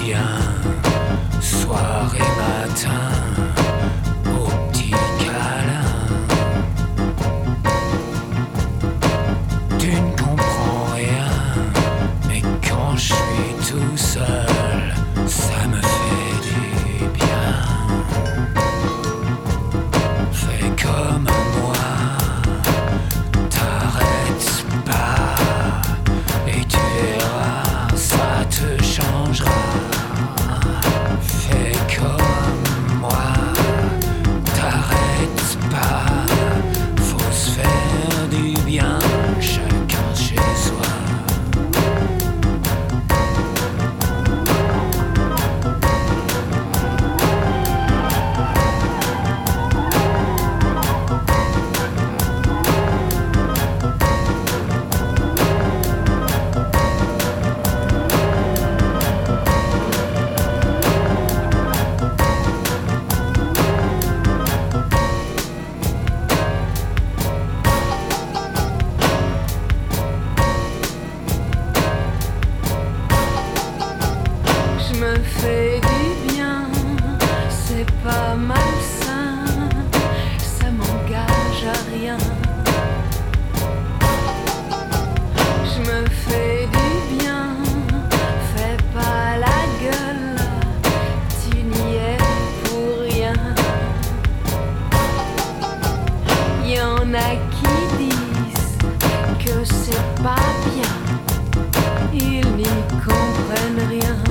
bien, soir et matin, au petit câlin. Tu ne comprends rien, mais quand je suis tout seul, ça me fait du bien. Fais comme moi, t'arrêtes pas, et tu verras, ça te changera. Fais comme moi, t'arrêtes pas, faut se faire du bien, chacun chez soi. Je me fais du bien, c'est pas malsain, ça m'engage à rien. Je me fais du bien, fais pas la gueule, tu n'y es pour rien. Y en a qui disent que c'est pas bien, ils n'y comprennent rien.